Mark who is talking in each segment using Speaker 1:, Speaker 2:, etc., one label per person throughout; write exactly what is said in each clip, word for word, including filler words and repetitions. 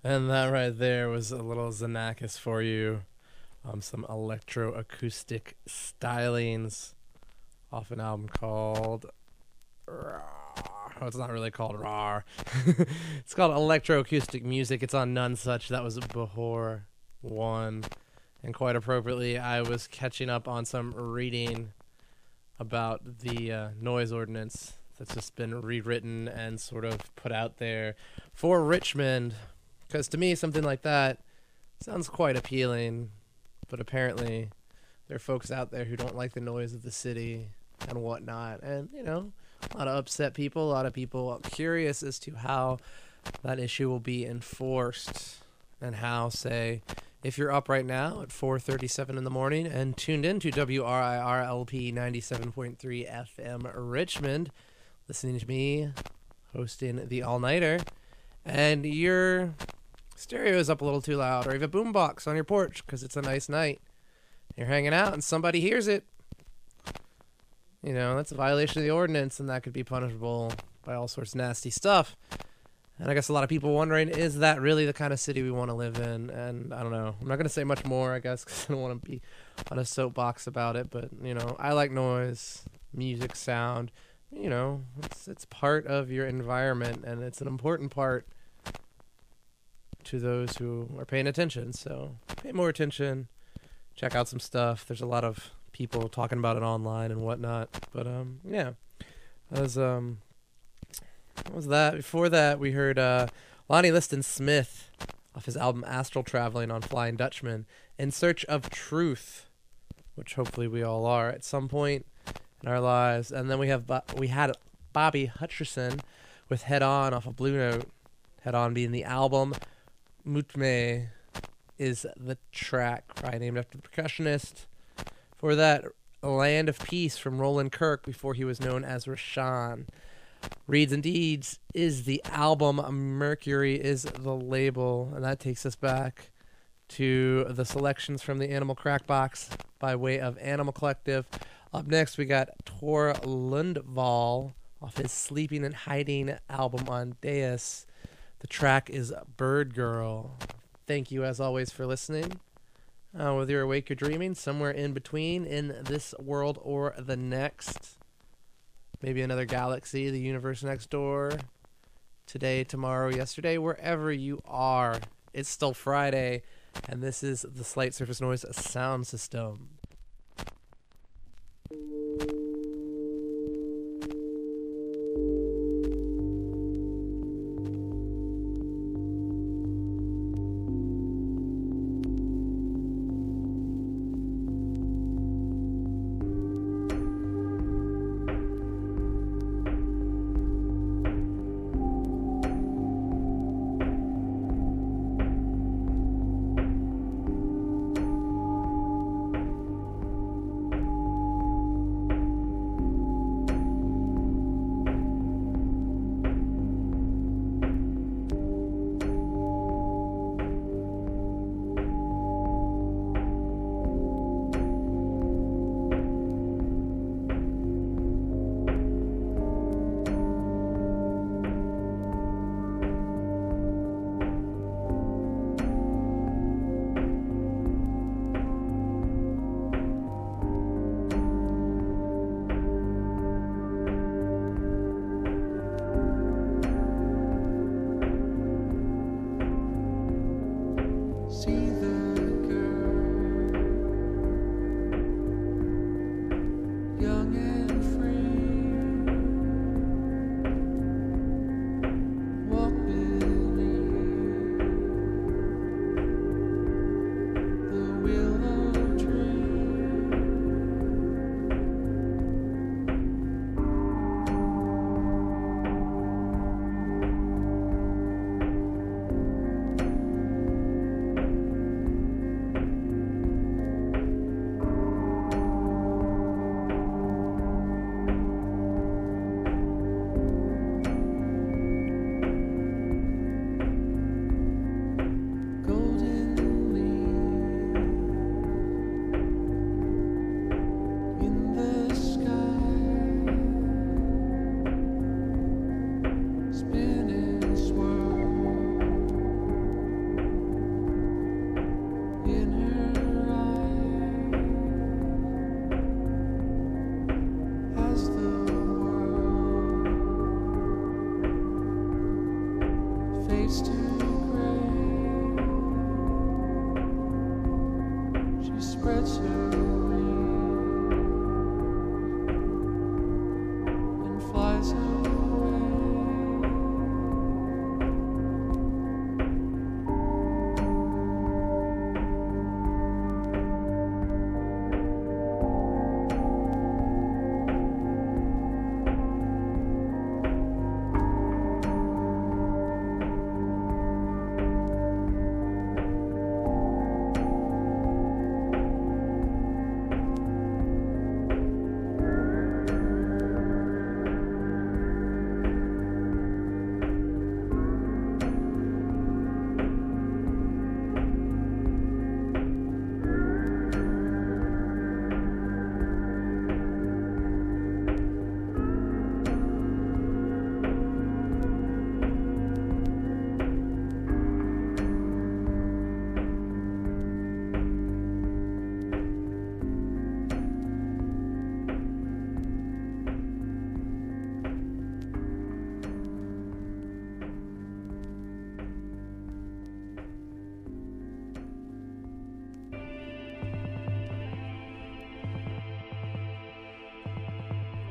Speaker 1: And that right there was a little Xenakis for you. Um, some electroacoustic stylings off an album called. Oh, it's not really called Rar. It's called Electroacoustic Music. It's on None Such. That was Behor one. And quite appropriately, I was catching up on some reading about the uh, noise ordinance that's just been rewritten and sort of put out there for Richmond. Because to me, something like that sounds quite appealing, but apparently there are folks out there who don't like the noise of the city and whatnot. And, you know, a lot of upset people, a lot of people curious as to how that issue will be enforced and how, say, if you're up right now at four thirty-seven in the morning and tuned in to W R I R L P ninety-seven point three F M Richmond, listening to me hosting the all-nighter, and your stereo is up a little too loud, or you have a boombox on your porch because it's a nice night, you're hanging out and somebody hears it, you know, that's a violation of the ordinance, and that could be punishable by all sorts of nasty stuff. And I guess a lot of people wondering, is that really the kind of city we want to live in? And I don't know. I'm not going to say much more, I guess, because I don't want to be on a soapbox about it. But, you know, I like noise, music, sound. You know, it's it's part of your environment, and it's an important part to those who are paying attention. So pay more attention. Check out some stuff. There's a lot of people talking about it online and whatnot. But, um, yeah. That was... um. What was that? Before that, we heard uh, Lonnie Liston Smith off his album Astral Traveling on Flying Dutchman, In Search of Truth, which hopefully we all are at some point in our lives. And then we have Bo- we had Bobby Hutcherson with Head On off of Blue Note. Head On being the album. Mutme is the track, probably named after the percussionist. For that, Land of Peace from Roland Kirk before he was known as Rashawn. Reads and Deeds is the album, Mercury is the label, and that takes us back to the selections from the Animal Crack Box by way of Animal Collective. Up next, we got Tor Lundvall off his Sleeping and Hiding album on Deus. The track is Bird Girl. Thank you, as always, for listening. Uh, whether you're awake or dreaming, somewhere in between, in this world or the next. Maybe another galaxy, the universe next door, today, tomorrow, yesterday, wherever you are. It's still Friday, and this is the Slight Surface Noise sound system.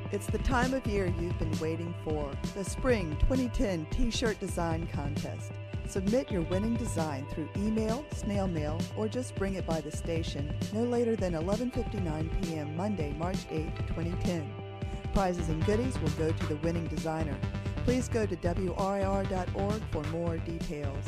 Speaker 2: It's the time of year you've been waiting for, the Spring twenty ten T-Shirt Design Contest. Submit your winning design through email, snail mail, or just bring it by the station no later than eleven fifty-nine p m Monday, March eighth, twenty ten. Prizes and goodies will go to the winning designer. Please go to W R I R dot org for more details.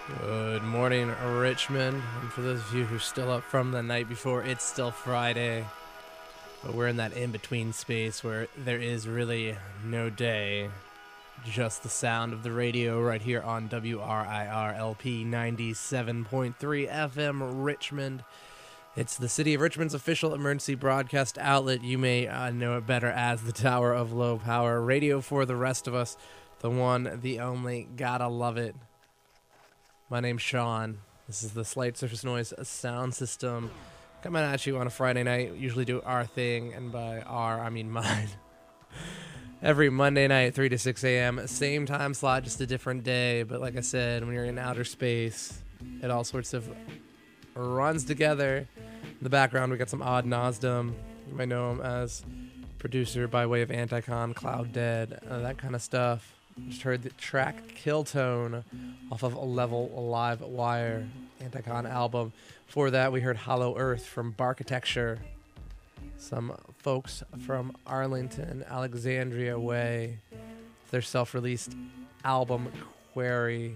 Speaker 1: Good morning, Richmond. And for those of you who are still up from the night before, it's still Friday. But we're in that in-between space where there is really no day. Just the sound of the radio right here on W R I R L P ninety-seven point three F M Richmond. It's the City of Richmond's official emergency broadcast outlet. You may uh, know it better as the Tower of Low Power. Radio for the rest of us. The one, the only, gotta love it. My name's Sean. This is the Slight Surface Noise sound system. Coming at you on a Friday night. We usually do our thing, and by our, I mean mine. Every Monday night, three to six a.m. Same time slot, just a different day. But like I said, when you're in outer space, it all sorts of runs together. In the background, we got some Odd Nosdom. You might know him as producer by way of Anticon, Cloud Dead, uh, that kind of stuff. Just heard the track Kill Tone off of a Level Live Wire Anticon album. Before that, we heard Hollow Earth from Barkitecture. Some folks from Arlington, Alexandria Way. Their self-released album, Query.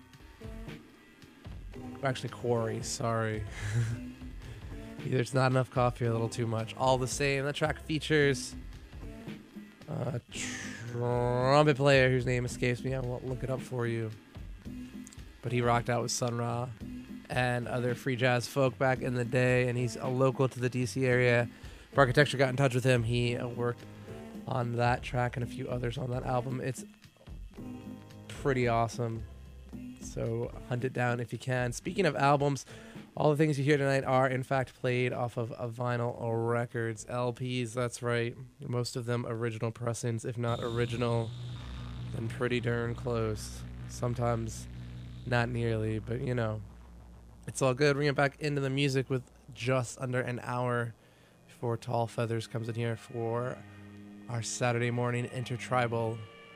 Speaker 1: Actually, Quarry, sorry. Either it's not enough coffee or a little too much. All the same, the track features a trumpet player whose name escapes me. I won't look it up for you. But he rocked out with Sun Ra and other free jazz folk back in the day, and he's a local to the D C area. Barkitecture got in touch with him. He uh, worked on that track and a few others on that album. It's pretty awesome. So hunt it down if you can. Speaking of albums, all the things you hear tonight are, in fact, played off of a vinyl records, L Ps, that's right. Most of them original pressings, if not original, then pretty darn close. Sometimes not nearly, but you know. It's all good. Bring it back into the music with just under an hour before Tall Feathers comes in here for our Saturday morning intertribal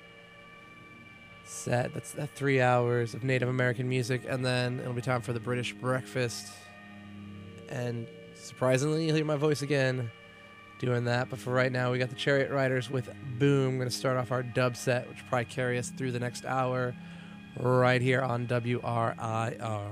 Speaker 1: set. That's that three hours of Native American music, and then it'll be time for the British breakfast. And surprisingly, you'll hear my voice again doing that. But for right now, we got the Chariot Riders with Boom. I'm going to start off our dub set, which will probably carry us through the next hour right here on W R I R.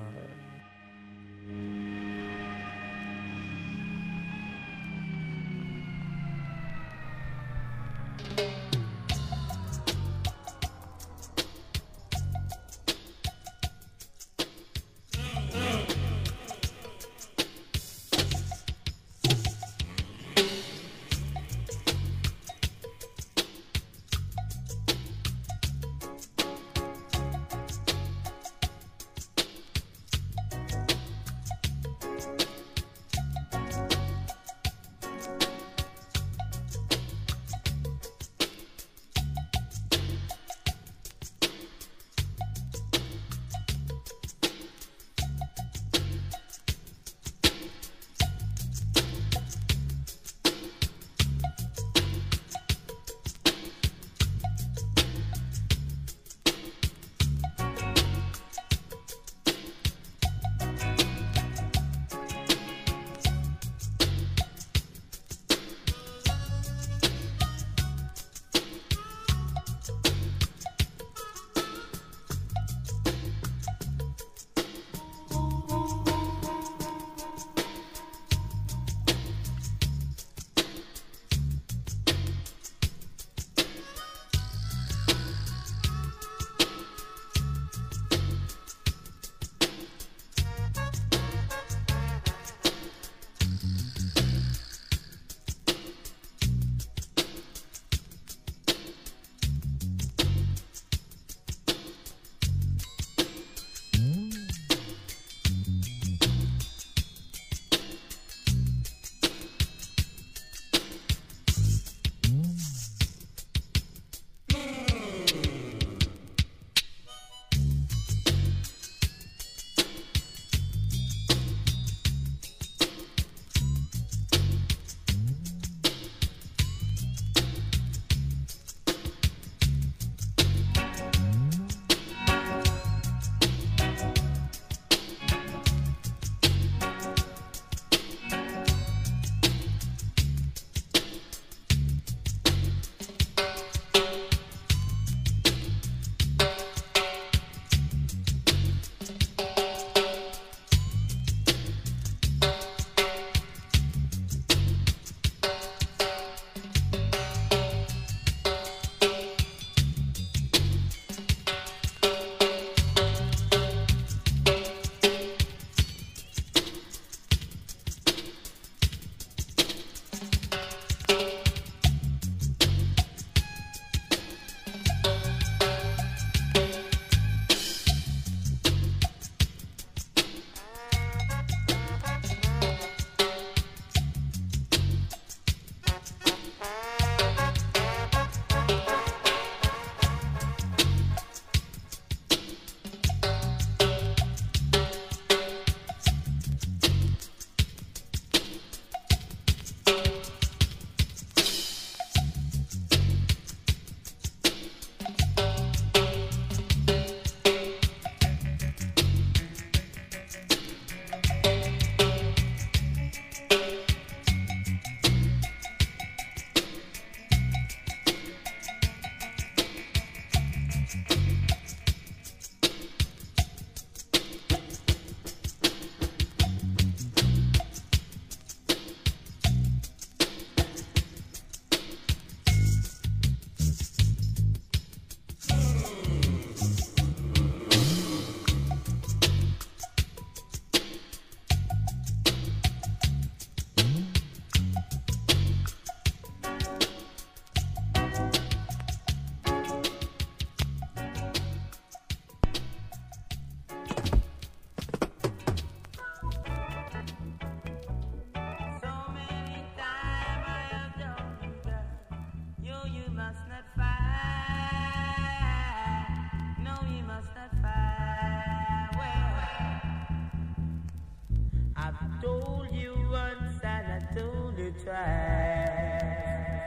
Speaker 3: told you once and I told you twice.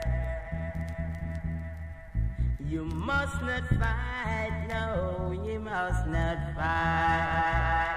Speaker 3: You must not fight, no, you must not fight.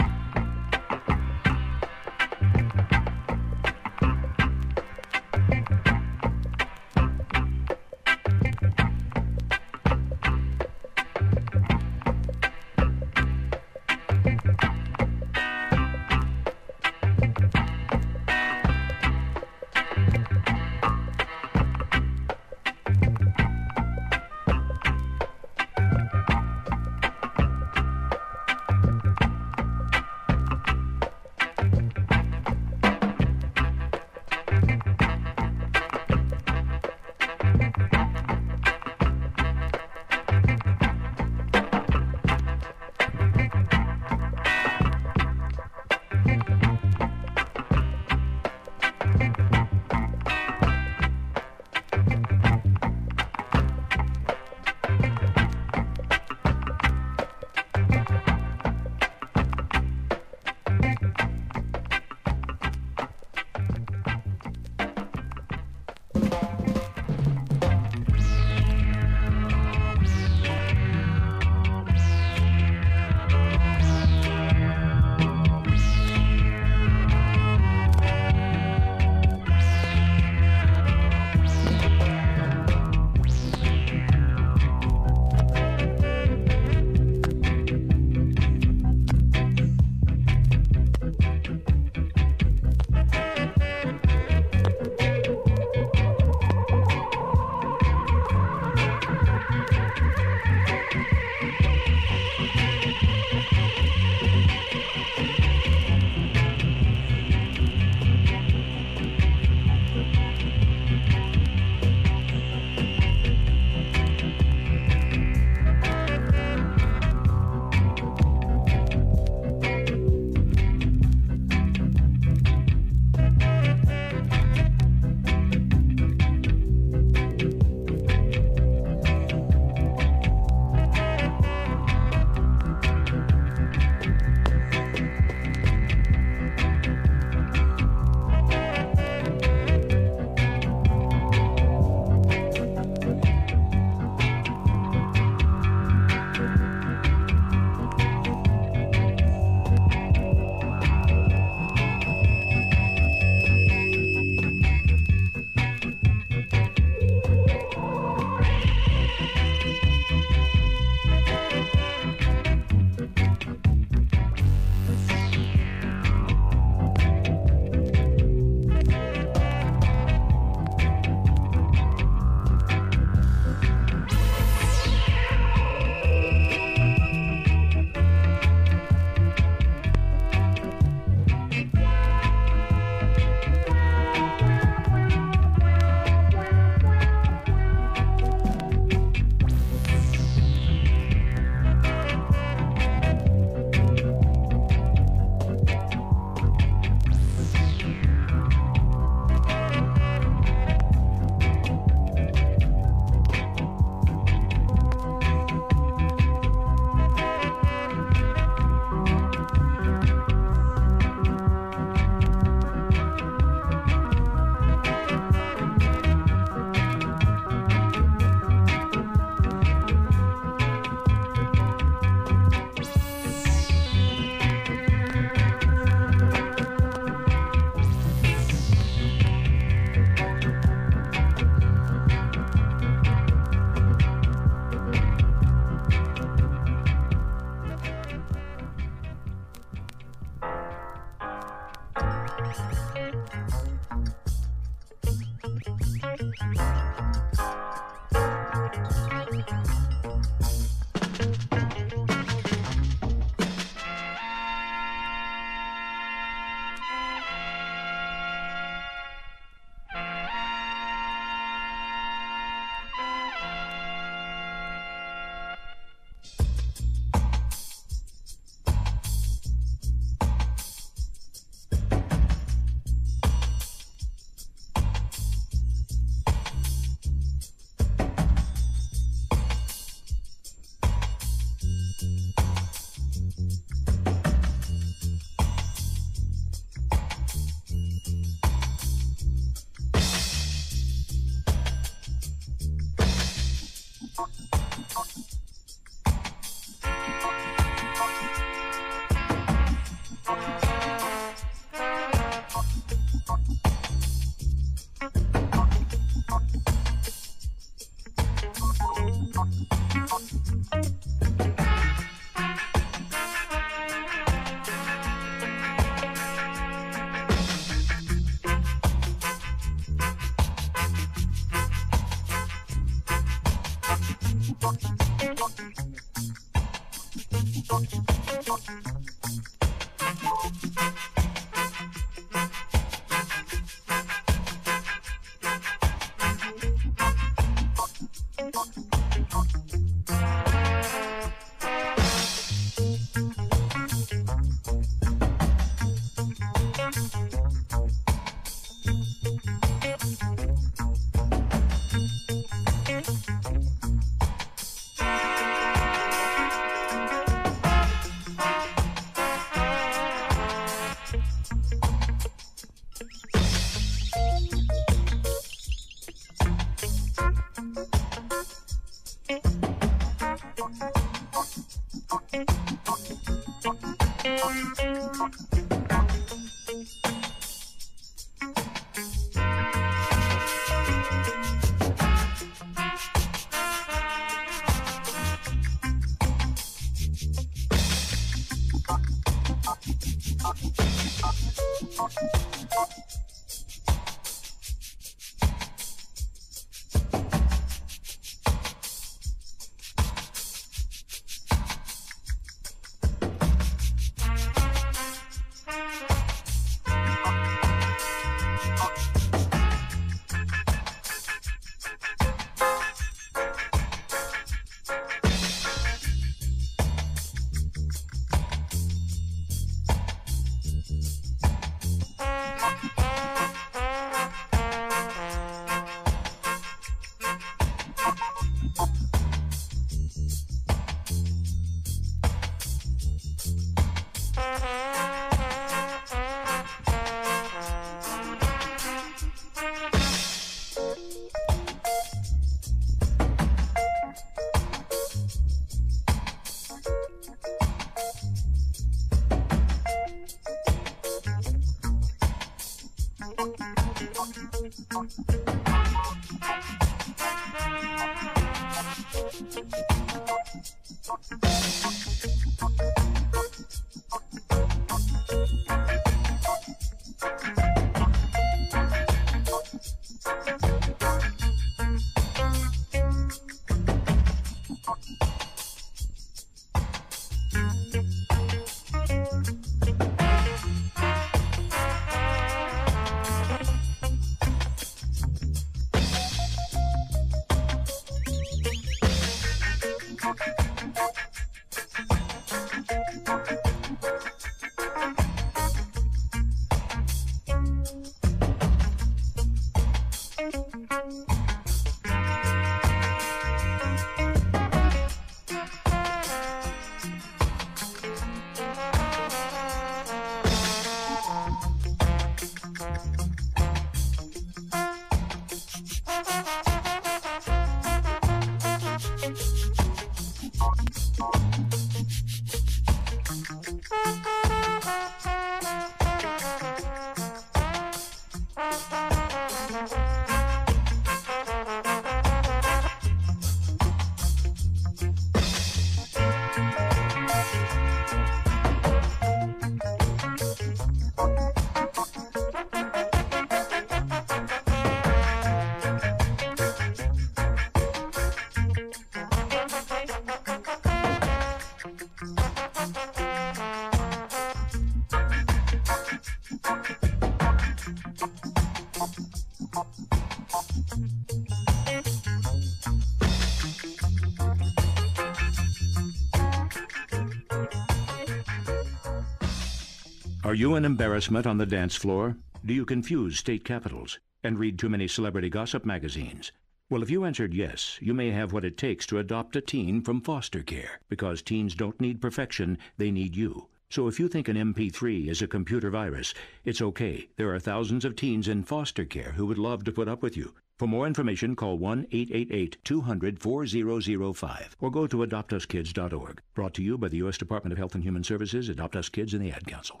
Speaker 4: Are you an embarrassment on the dance floor? Do you confuse state capitals and read too many celebrity gossip magazines? Well, if you answered yes, you may have what it takes to adopt a teen from foster care, because teens don't need perfection, they need you. So if you think an M P three is a computer virus, it's okay. There are thousands of teens in foster care who would love to put up with you. For more information, call one eight eight eight, two hundred, four zero zero five or go to adopt us kids dot org. Brought to you by the U S Department of Health and Human Services, Adopt Us Kids, and the Ad Council.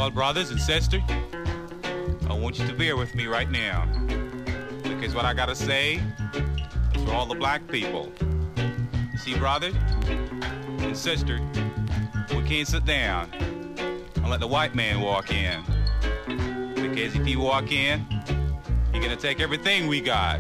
Speaker 5: Well, brothers and sisters, I want you to bear with me right now, because what I gotta say is for all the black people. See, brothers and sisters, we can't sit down and let the white man walk in, because if he walk in, he's gonna take everything we got.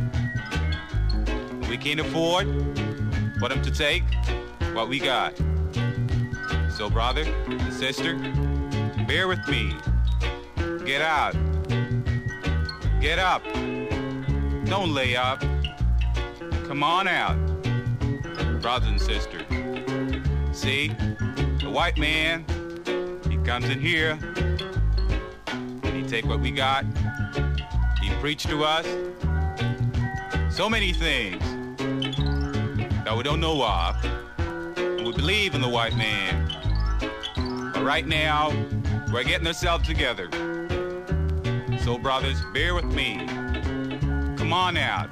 Speaker 5: We can't afford for him to take what we got. So, brother and sister, bear with me. Get out. Get up. Don't lay up. Come on out, brothers and sisters. See, the white man, he comes in here, and he take what we got. He preach to us so many things that we don't know of. We believe in the white man. But right now, we're getting ourselves together. So, brothers, bear with me. Come on out.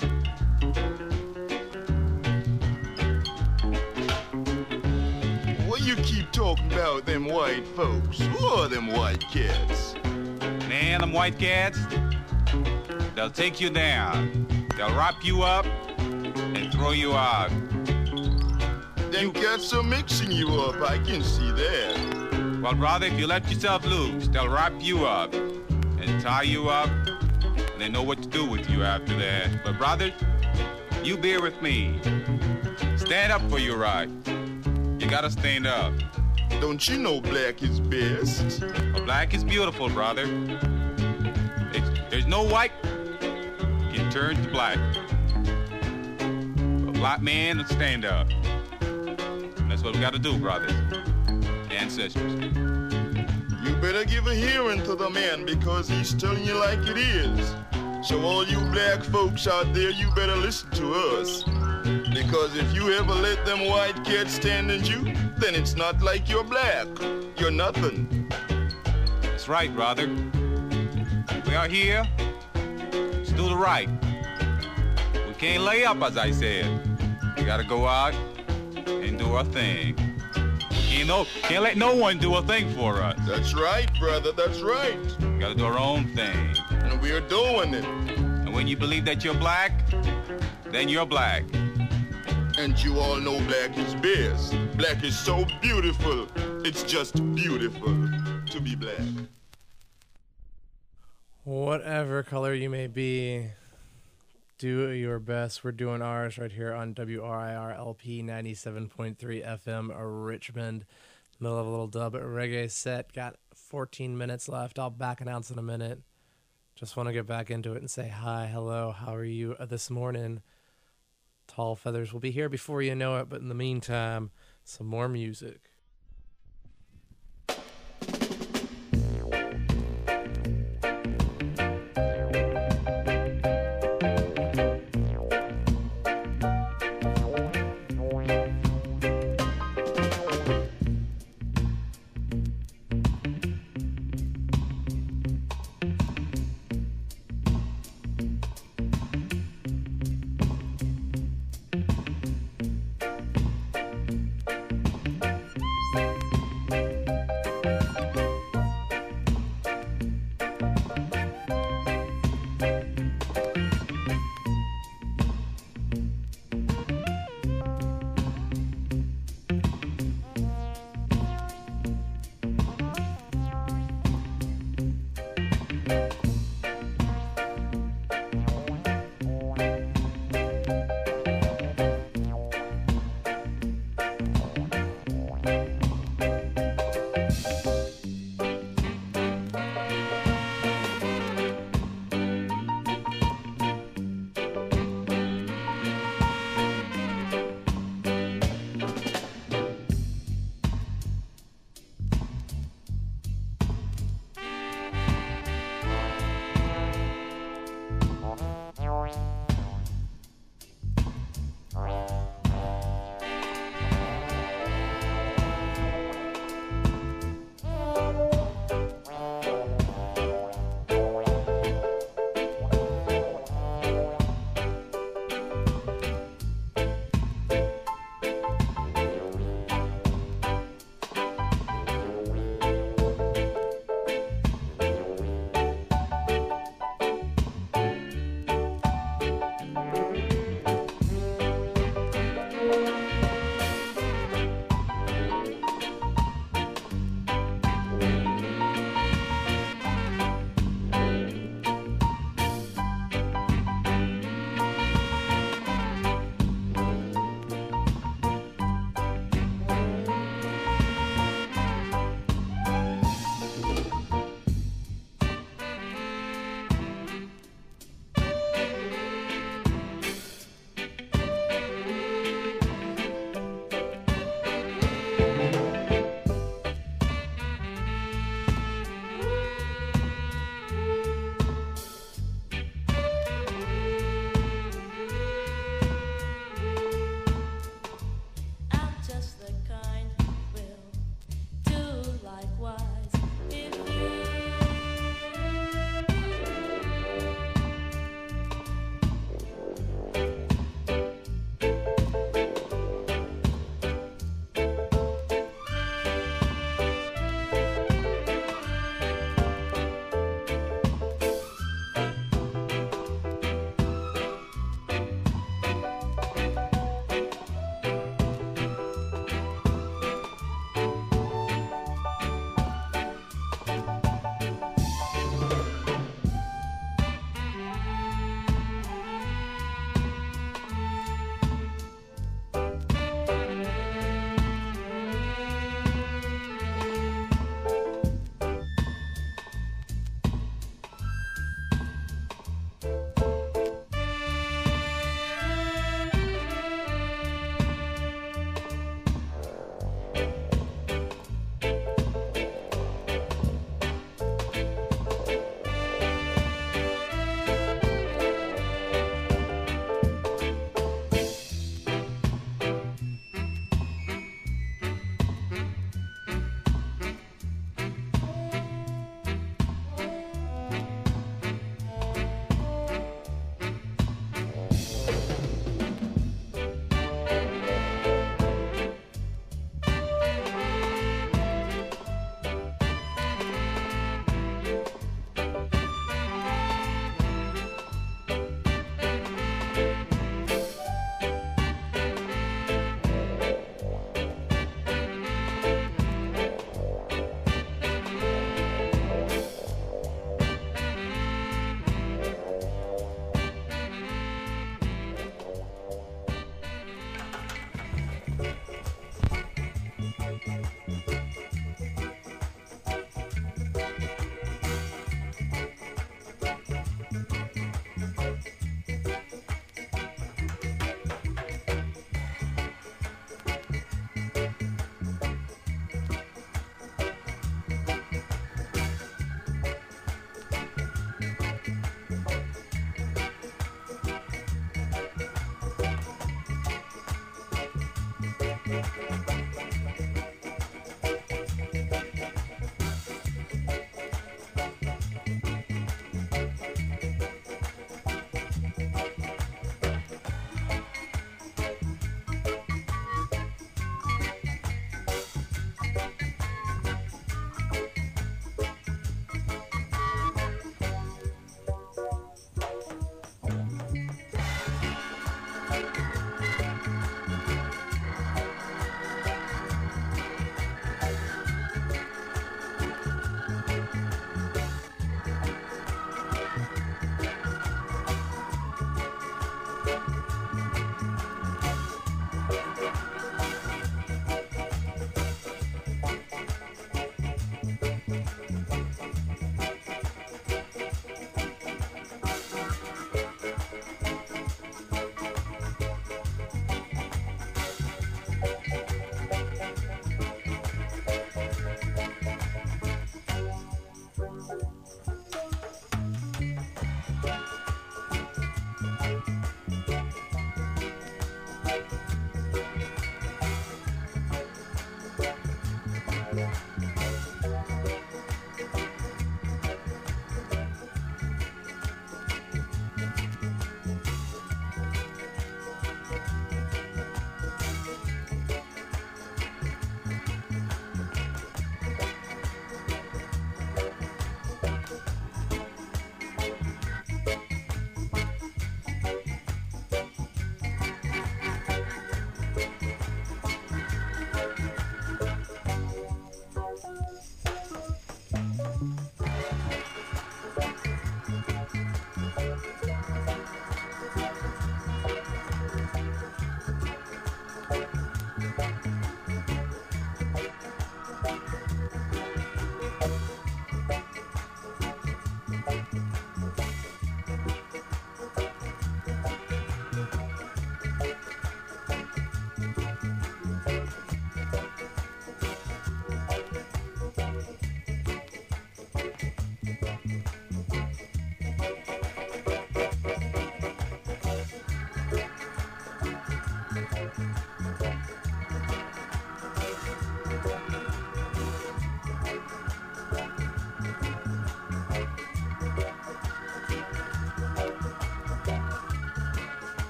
Speaker 6: What you keep talking about them white folks? Who are them white cats?
Speaker 5: Man, them white cats, they'll take you down. They'll wrap you up and throw you out.
Speaker 6: Them cats are mixing you up, I can see that.
Speaker 5: Well, brother, if you let yourself loose, they'll wrap you up and tie you up, and they know what to do with you after that. But, brother, you bear with me. Stand up for your right. You gotta stand up.
Speaker 6: Don't you know black is best?
Speaker 5: Well, black is beautiful, brother. It's, there's no white can turn to black. A black man will stand up. And that's what we gotta do, brothers and sisters.
Speaker 6: You better give a hearing to the man because he's telling you like it is. So all you black folks out there, you better listen to us. Because if you ever let them white cats stand in you, then it's not like you're black. You're nothing.
Speaker 5: That's right, brother. We are here to do the right. We can't lay up, as I said. We gotta go out and do our thing. You know, can't let no one do a thing for us.
Speaker 6: That's right, brother, that's right.
Speaker 5: We gotta do our own thing.
Speaker 6: And we're doing it.
Speaker 5: And when you believe that you're black, then you're black.
Speaker 6: And you all know black is best. Black is so beautiful. It's just beautiful to be black.
Speaker 1: Whatever color you may be, do your best. We're doing ours right here on W R I R L P ninety-seven point three F M Richmond. Middle of a little dub reggae set. Got fourteen minutes left. I'll back announce in a minute. Just want to get back into it and say hi, hello, how are you this morning? Tall Feathers will be here before you know it, but in the meantime, some more music.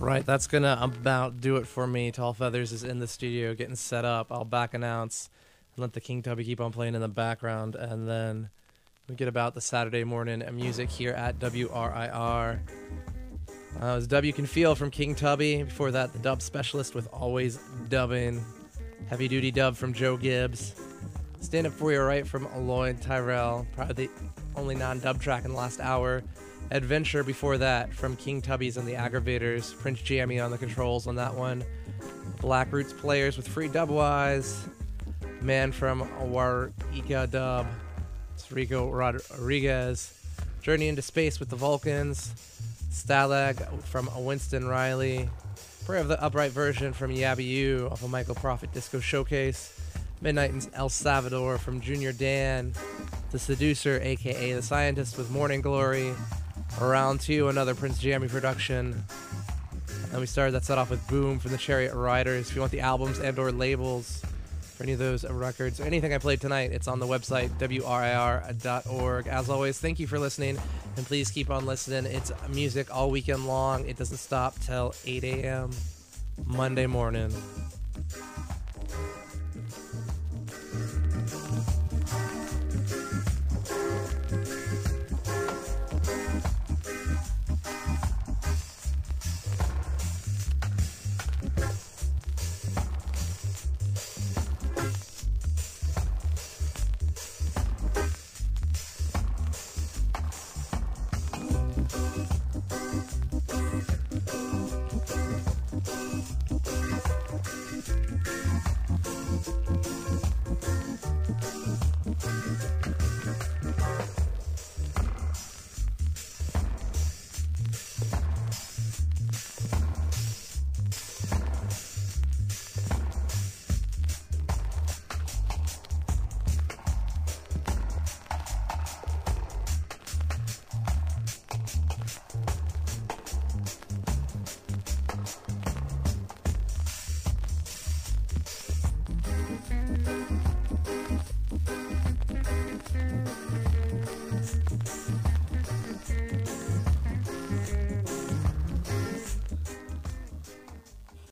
Speaker 1: Right, that's going to about do it for me. Tall Feathers is in the studio getting set up. I'll back announce and let the King Tubby keep on playing in the background, and then we get about the Saturday morning music here at W R I R. Uh, it was W Can Feel from King Tubby. Before that, the dub specialist with Always Dubbing. Heavy Duty Dub from Joe Gibbs. Stand Up For You Right from Lloyd Tyrell. Probably the only non-dub track in the last hour. Adventure before that from King Tubby's and the Aggravators. Prince Jammy on the controls on that one. Black Roots Players with Free Dubwise. Man from Warika Dub. It's Rico Rodriguez. Journey into Space with the Vulcans. Stalag from Winston Riley. Prayer of the Upright Version from Yabby U off of Michael Prophet Disco Showcase. Midnight in El Salvador from Junior Dan. The Seducer, a k a. The Scientist with Morning Glory. Round two, another Prince Jammy production. And we started that set off with Boom from the Chariot Riders. If you want the albums and or labels for any of those records or anything I played tonight, it's on the website, W R I R dot org. As always, thank you for listening, and please keep on listening. It's music all weekend long. It doesn't stop till eight a.m. Monday morning.